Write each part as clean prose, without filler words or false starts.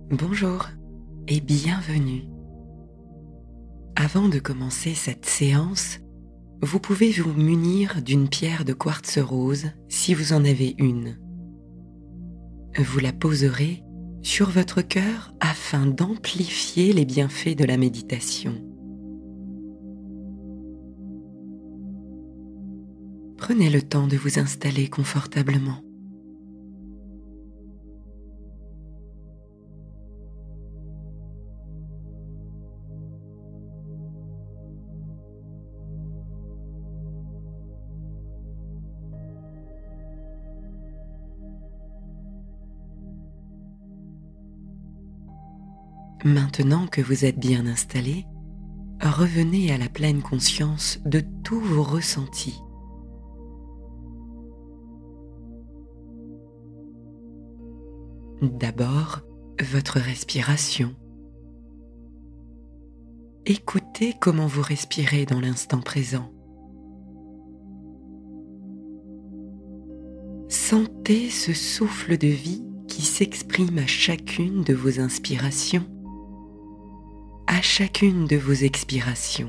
Bonjour et bienvenue. Avant de commencer cette séance, vous pouvez vous munir d'une pierre de quartz rose si vous en avez une. Vous la poserez sur votre cœur afin d'amplifier les bienfaits de la méditation. Prenez le temps de vous installer confortablement. Maintenant que vous êtes bien installé, revenez à la pleine conscience de tous vos ressentis. D'abord, votre respiration. Écoutez comment vous respirez dans l'instant présent. Sentez ce souffle de vie qui s'exprime à chacune de vos inspirations, à chacune de vos expirations.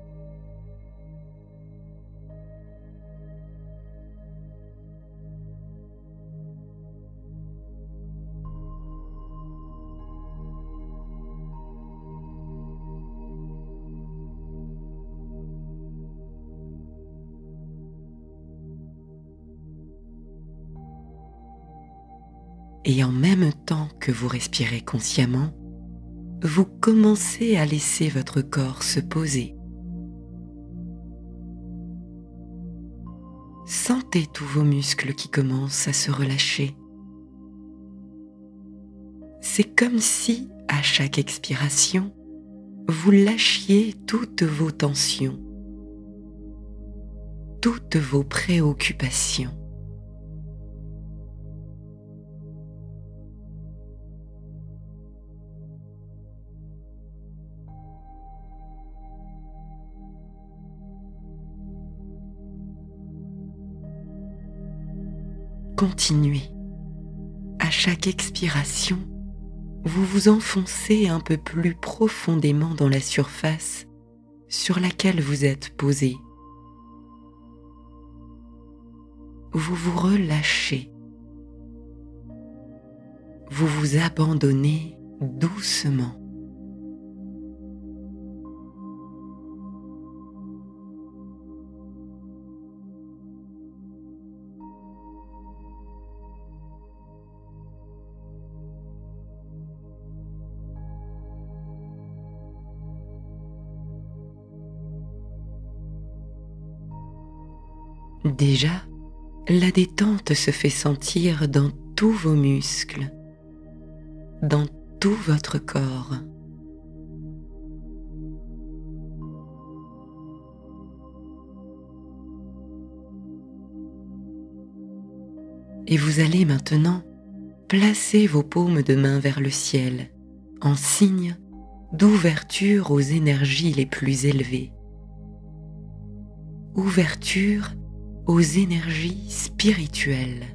Et en même temps que vous respirez consciemment, vous commencez à laisser votre corps se poser. Sentez tous vos muscles qui commencent à se relâcher. C'est comme si, à chaque expiration, vous lâchiez toutes vos tensions, toutes vos préoccupations. Continuez. À chaque expiration, vous vous enfoncez un peu plus profondément dans la surface sur laquelle vous êtes posé. Vous vous relâchez. Vous vous abandonnez doucement. Déjà, la détente se fait sentir dans tous vos muscles, dans tout votre corps. Et vous allez maintenant placer vos paumes de main vers le ciel, en signe d'ouverture aux énergies les plus élevées. Ouverture aux énergies spirituelles.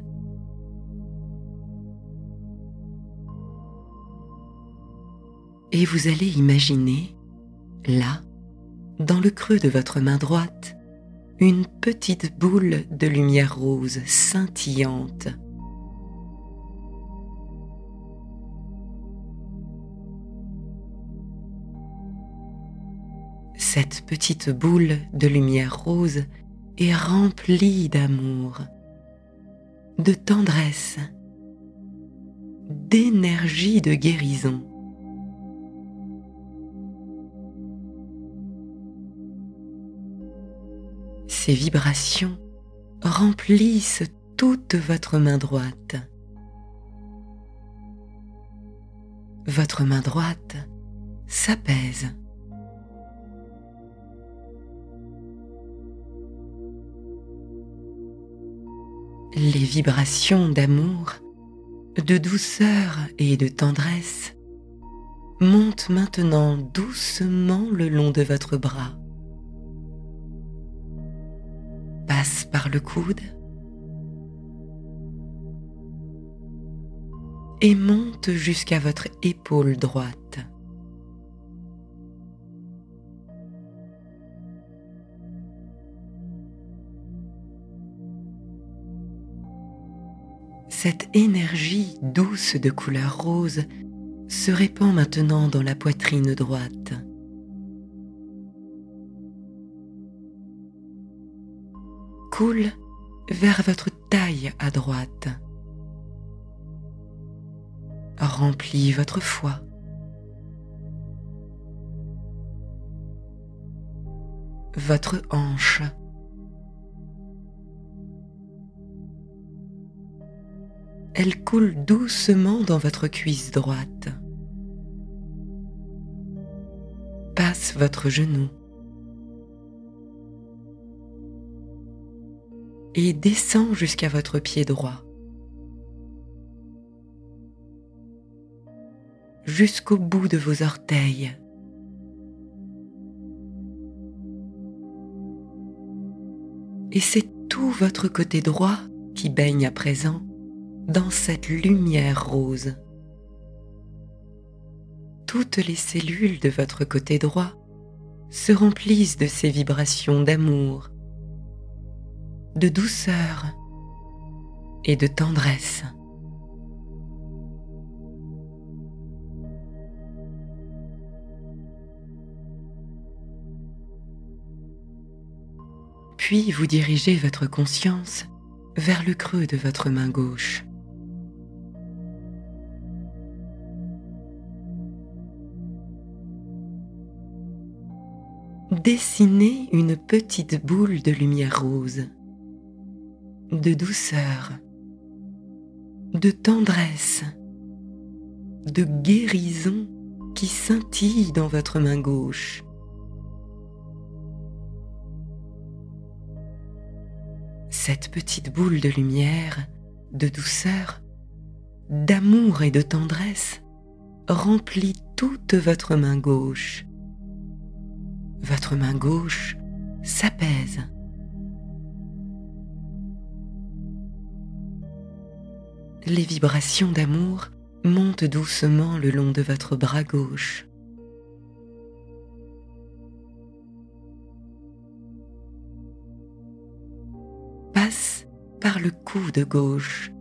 Et vous allez imaginer, là, dans le creux de votre main droite, une petite boule de lumière rose scintillante. Cette petite boule de lumière rose est remplie d'amour, de tendresse, d'énergie de guérison. Ces vibrations remplissent toute votre main droite. Votre main droite s'apaise. Les vibrations d'amour, de douceur et de tendresse montent maintenant doucement le long de votre bras, passent par le coude et monte jusqu'à votre épaule droite. Cette énergie douce de couleur rose se répand maintenant dans la poitrine droite. Coule vers votre taille à droite. Remplit votre foie. Votre hanche. Elle coule doucement dans votre cuisse droite. Passe votre genou. Et descend jusqu'à votre pied droit. Jusqu'au bout de vos orteils. Et c'est tout votre côté droit qui baigne à présent dans cette lumière rose. Toutes les cellules de votre côté droit se remplissent de ces vibrations d'amour, de douceur et de tendresse. Puis vous dirigez votre conscience vers le creux de votre main gauche. Dessinez une petite boule de lumière rose, de douceur, de tendresse, de guérison qui scintille dans votre main gauche. Cette petite boule de lumière, de douceur, d'amour et de tendresse remplit toute votre main gauche. Votre main gauche s'apaise. Les vibrations d'amour montent doucement le long de votre bras gauche. Passe par le coude gauche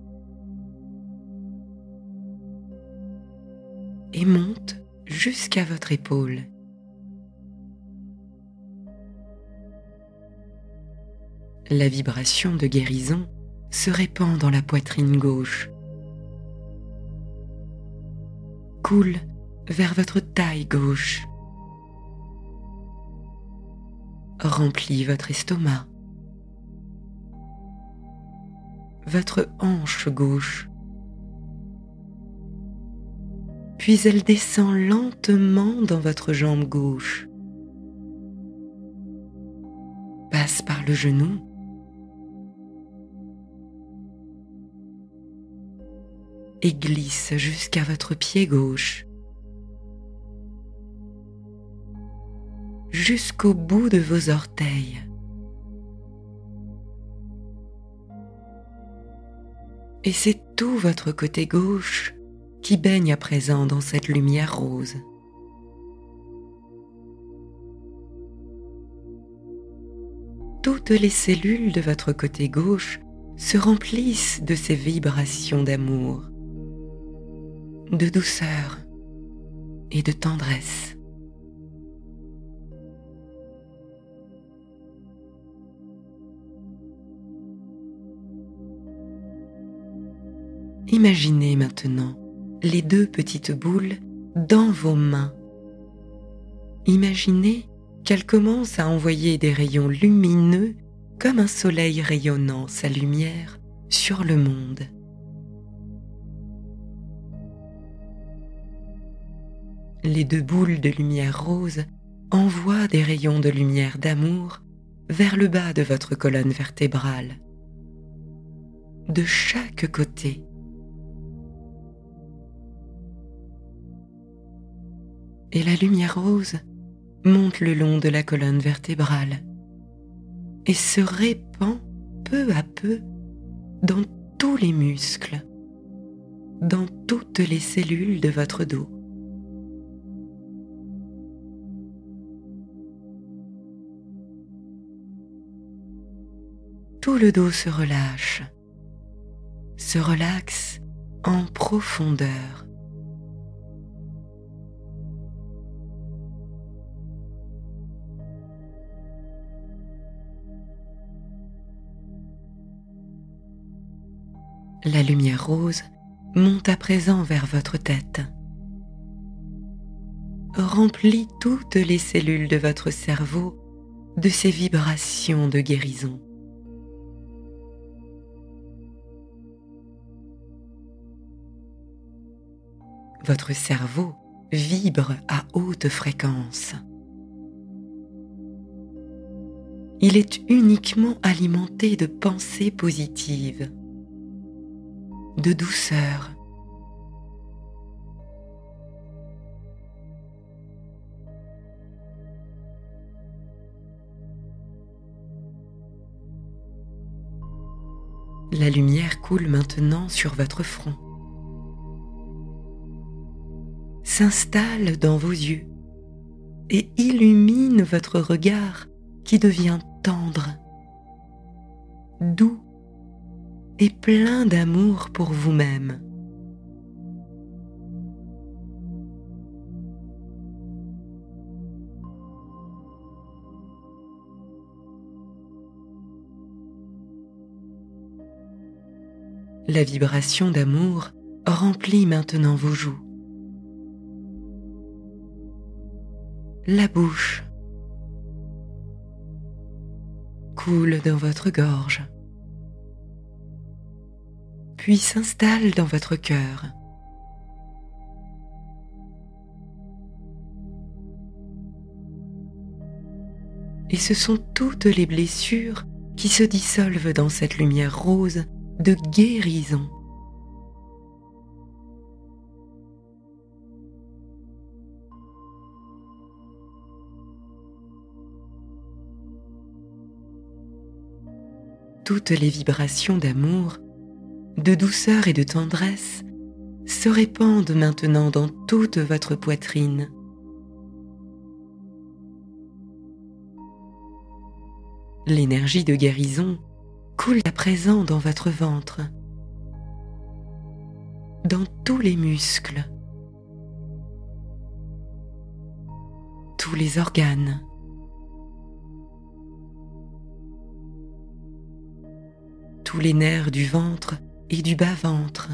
et monte jusqu'à votre épaule. La vibration de guérison se répand dans la poitrine gauche. Coule vers votre taille gauche. Remplit votre estomac. Votre hanche gauche. Puis elle descend lentement dans votre jambe gauche. Passe par le genou. Et glisse jusqu'à votre pied gauche, jusqu'au bout de vos orteils. Et c'est tout votre côté gauche qui baigne à présent dans cette lumière rose. Toutes les cellules de votre côté gauche se remplissent de ces vibrations d'amour, de douceur et de tendresse. Imaginez maintenant les deux petites boules dans vos mains. Imaginez qu'elles commencent à envoyer des rayons lumineux comme un soleil rayonnant sa lumière sur le monde. Les deux boules de lumière rose envoient des rayons de lumière d'amour vers le bas de votre colonne vertébrale, de chaque côté. Et la lumière rose monte le long de la colonne vertébrale et se répand peu à peu dans tous les muscles, dans toutes les cellules de votre dos. Tout le dos se relâche, se relaxe en profondeur. La lumière rose monte à présent vers votre tête. Remplit toutes les cellules de votre cerveau de ces vibrations de guérison. Votre cerveau vibre à haute fréquence. Il est uniquement alimenté de pensées positives, de douceur. La lumière coule maintenant sur votre front, s'installe dans vos yeux et illumine votre regard qui devient tendre, doux et plein d'amour pour vous-même. La vibration d'amour remplit maintenant vos joues, la bouche, coule dans votre gorge, puis s'installe dans votre cœur. Et ce sont toutes les blessures qui se dissolvent dans cette lumière rose de guérison. Toutes les vibrations d'amour, de douceur et de tendresse se répandent maintenant dans toute votre poitrine. L'énergie de guérison coule à présent dans votre ventre, dans tous les muscles, tous les organes, tous les nerfs du ventre et du bas-ventre.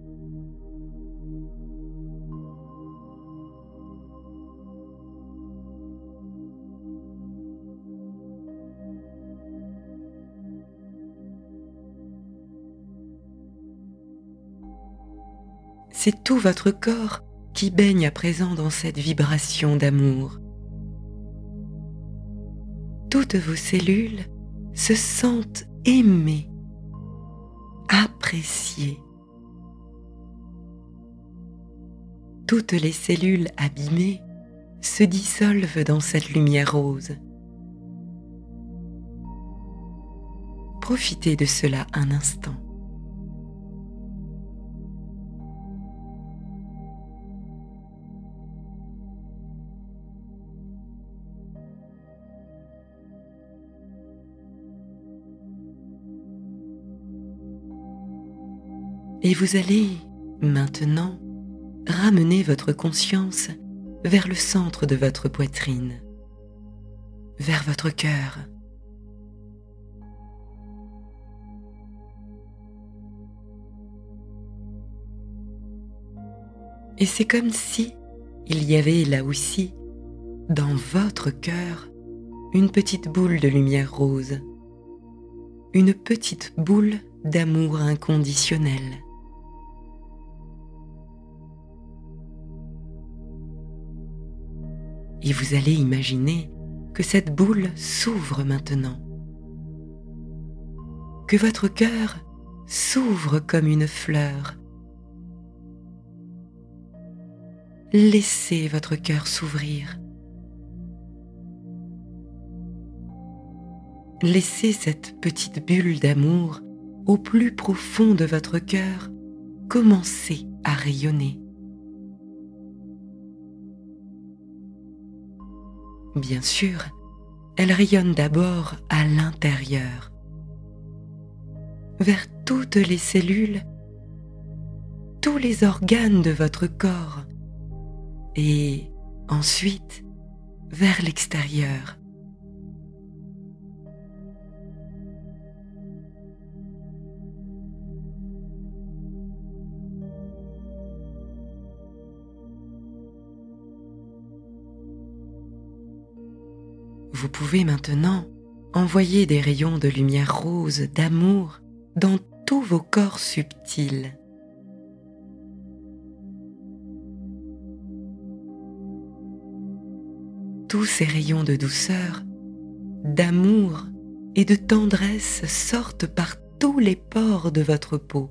C'est tout votre corps qui baigne à présent dans cette vibration d'amour. Toutes vos cellules se sentent aimées, appréciées. Toutes les cellules abîmées se dissolvent dans cette lumière rose. Profitez de cela un instant. Et vous allez, maintenant, ramener votre conscience vers le centre de votre poitrine, vers votre cœur. Et c'est comme si il y avait là aussi, dans votre cœur, une petite boule de lumière rose, une petite boule d'amour inconditionnel. Et vous allez imaginer que cette boule s'ouvre maintenant, que votre cœur s'ouvre comme une fleur. Laissez votre cœur s'ouvrir. Laissez cette petite bulle d'amour au plus profond de votre cœur commencer à rayonner. Bien sûr, elle rayonne d'abord à l'intérieur, vers toutes les cellules, tous les organes de votre corps, et ensuite vers l'extérieur. Vous pouvez maintenant envoyer des rayons de lumière rose, d'amour, dans tous vos corps subtils. Tous ces rayons de douceur, d'amour et de tendresse sortent par tous les pores de votre peau.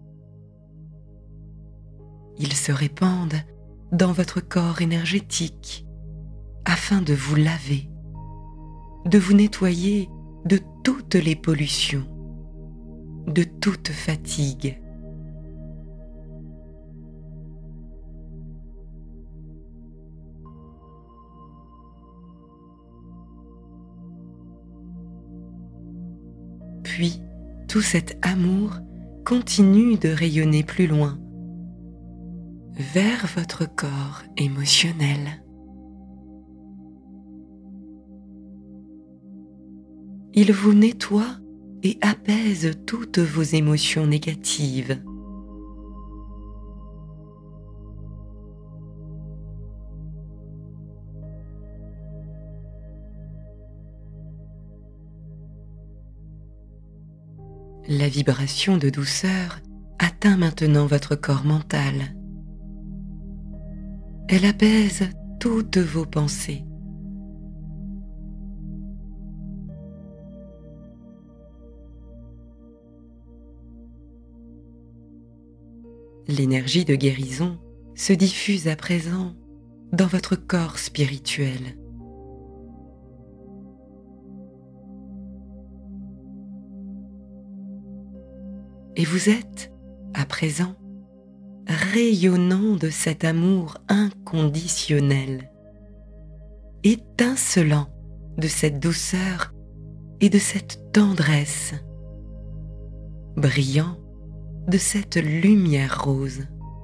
Ils se répandent dans votre corps énergétique afin de vous laver, de vous nettoyer de toutes les pollutions, de toute fatigue. Puis, tout cet amour continue de rayonner plus loin, vers votre corps émotionnel. Il vous nettoie et apaise toutes vos émotions négatives. La vibration de douceur atteint maintenant votre corps mental. Elle apaise toutes vos pensées. L'énergie de guérison se diffuse à présent dans votre corps spirituel. Et vous êtes, à présent, rayonnant de cet amour inconditionnel, étincelant de cette douceur et de cette tendresse, brillant de cette lumière rose.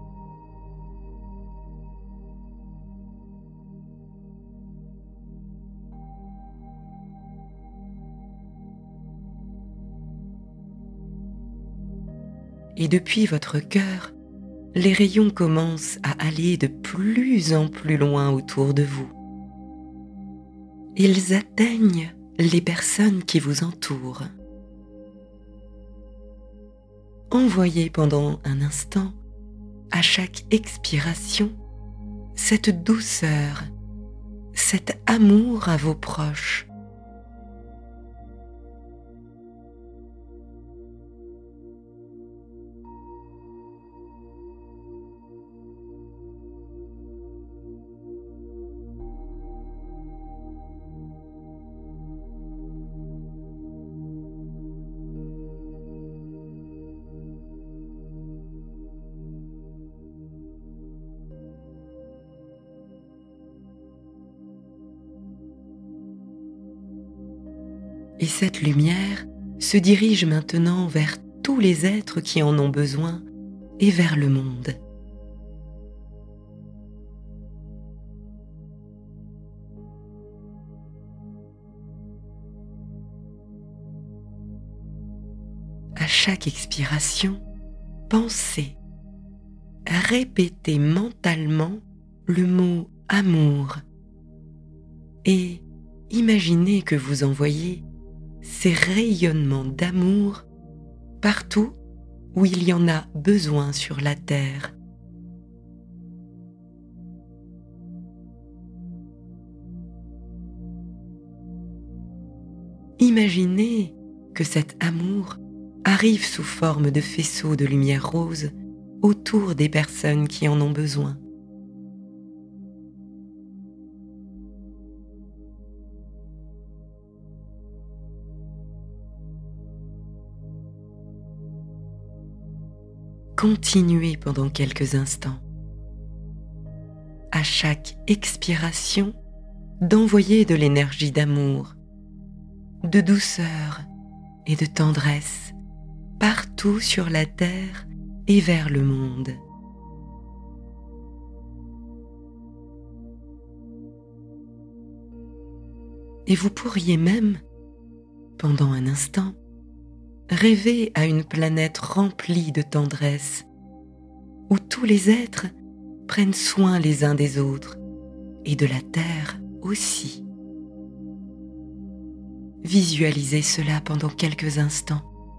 Et depuis votre cœur, les rayons commencent à aller de plus en plus loin autour de vous. Ils atteignent les personnes qui vous entourent. Envoyez pendant un instant, à chaque expiration, cette douceur, cet amour à vos proches. Et cette lumière se dirige maintenant vers tous les êtres qui en ont besoin et vers le monde. À chaque expiration, pensez, répétez mentalement le mot amour et imaginez que vous envoyez ces rayonnements d'amour partout où il y en a besoin sur la terre. Imaginez que cet amour arrive sous forme de faisceaux de lumière rose autour des personnes qui en ont besoin. continuez pendant quelques instants. À chaque expiration, d'envoyer de l'énergie d'amour, de douceur et de tendresse partout sur la terre et vers le monde. Et vous pourriez même, pendant un instant, rêver à une planète remplie de tendresse, où tous les êtres prennent soin les uns des autres, et de la terre aussi. Visualisez cela pendant quelques instants.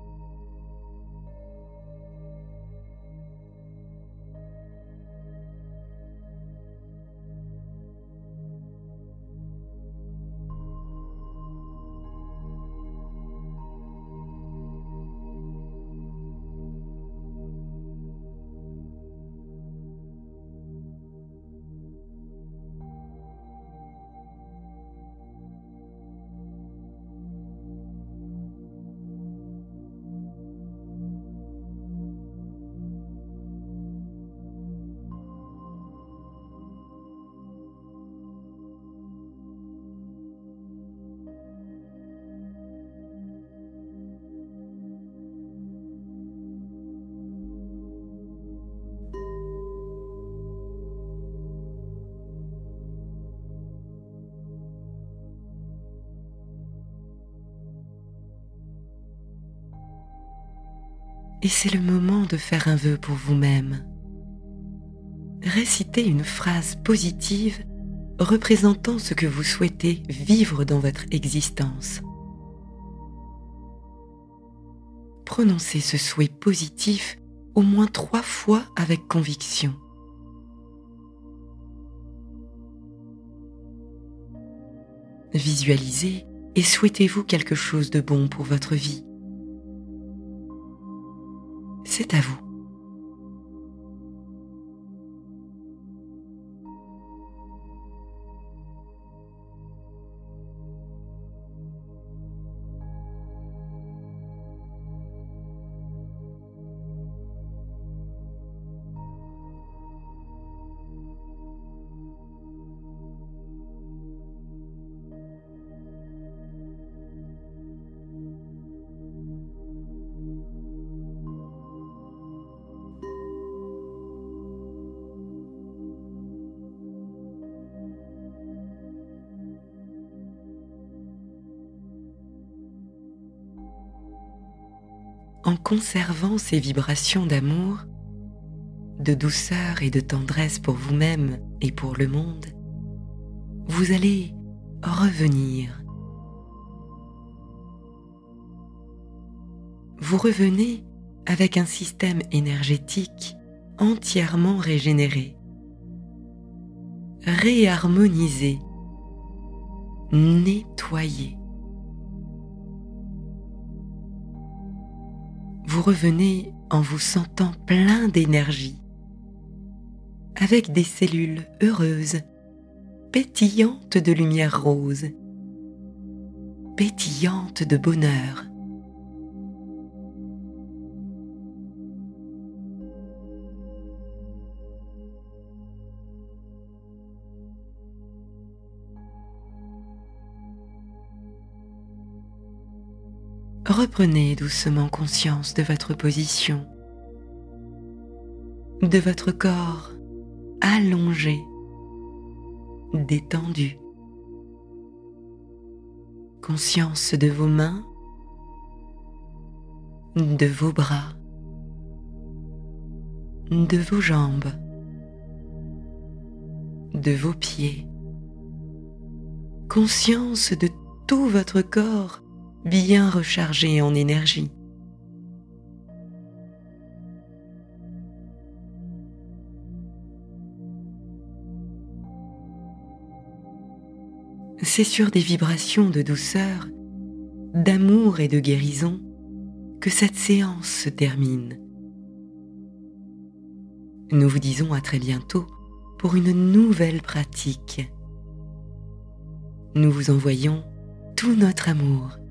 Et c'est le moment de faire un vœu pour vous-même. Récitez une phrase positive représentant ce que vous souhaitez vivre dans votre existence. Prononcez ce souhait positif au moins 3 fois avec conviction. Visualisez et souhaitez-vous quelque chose de bon pour votre vie. C'est à vous. En conservant ces vibrations d'amour, de douceur et de tendresse pour vous-même et pour le monde, vous allez revenir. Vous revenez avec un système énergétique entièrement régénéré, réharmonisé, nettoyé. Vous revenez en vous sentant plein d'énergie, avec des cellules heureuses, pétillantes de lumière rose, pétillantes de bonheur. Reprenez doucement conscience de votre position, de votre corps allongé, détendu. Conscience de vos mains, de vos bras, de vos jambes, de vos pieds. Conscience de tout votre corps bien rechargé en énergie. C'est sur des vibrations de douceur, d'amour et de guérison que cette séance se termine. Nous vous disons à très bientôt pour une nouvelle pratique. Nous vous envoyons tout notre amour.